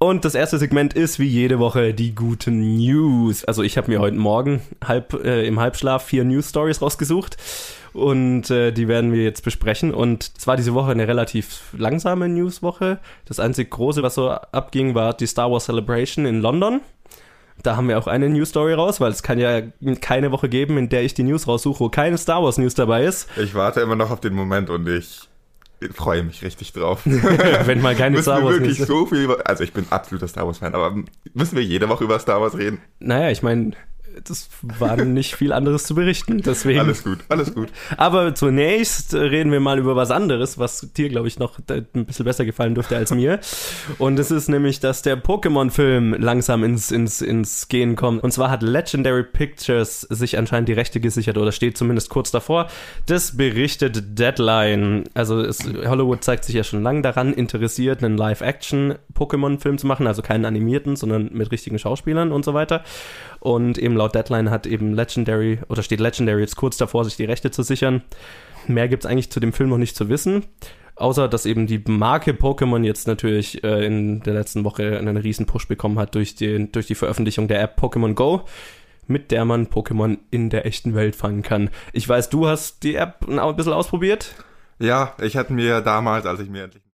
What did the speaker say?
Und das erste Segment ist wie jede Woche die guten News. Also ich habe mir heute Morgen im Halbschlaf 4 News-Stories rausgesucht und die werden wir jetzt besprechen. Und es war diese Woche eine relativ langsame Newswoche. Das einzig Große, was so abging, war die Star Wars Celebration in London. Da haben wir auch eine News-Story raus, weil es kann ja keine Woche geben, in der ich die News raussuche, wo keine Star Wars News dabei ist. Ich warte immer noch auf den Moment und ich freue mich richtig drauf. Wenn mal keine Star Wars wirklich so viel also ich bin absoluter Star Wars Fan, aber müssen wir jede Woche über Star Wars reden? Naja, ich meine, das war nicht viel anderes zu berichten, deswegen. Alles gut. Aber zunächst reden wir mal über was anderes, was dir, glaube ich, noch ein bisschen besser gefallen dürfte als mir. Und es ist nämlich, dass der Pokémon-Film langsam ins Gehen kommt. Und zwar hat Legendary Pictures sich anscheinend die Rechte gesichert oder steht zumindest kurz davor. Das berichtet Deadline. Also Hollywood zeigt sich ja schon lange daran interessiert, einen Live-Action-Pokémon-Film zu machen, also keinen animierten, sondern mit richtigen Schauspielern und so weiter. Und eben laut Deadline steht Legendary jetzt kurz davor, sich die Rechte zu sichern. Mehr gibt es eigentlich zu dem Film noch nicht zu wissen, außer dass eben die Marke Pokémon jetzt natürlich in der letzten Woche einen riesen Push bekommen hat durch die Veröffentlichung der App Pokémon Go, mit der man Pokémon in der echten Welt fangen kann. Ich weiß, du hast die App ein bisschen ausprobiert? Ja, ich hatte mir damals, als ich mir endlich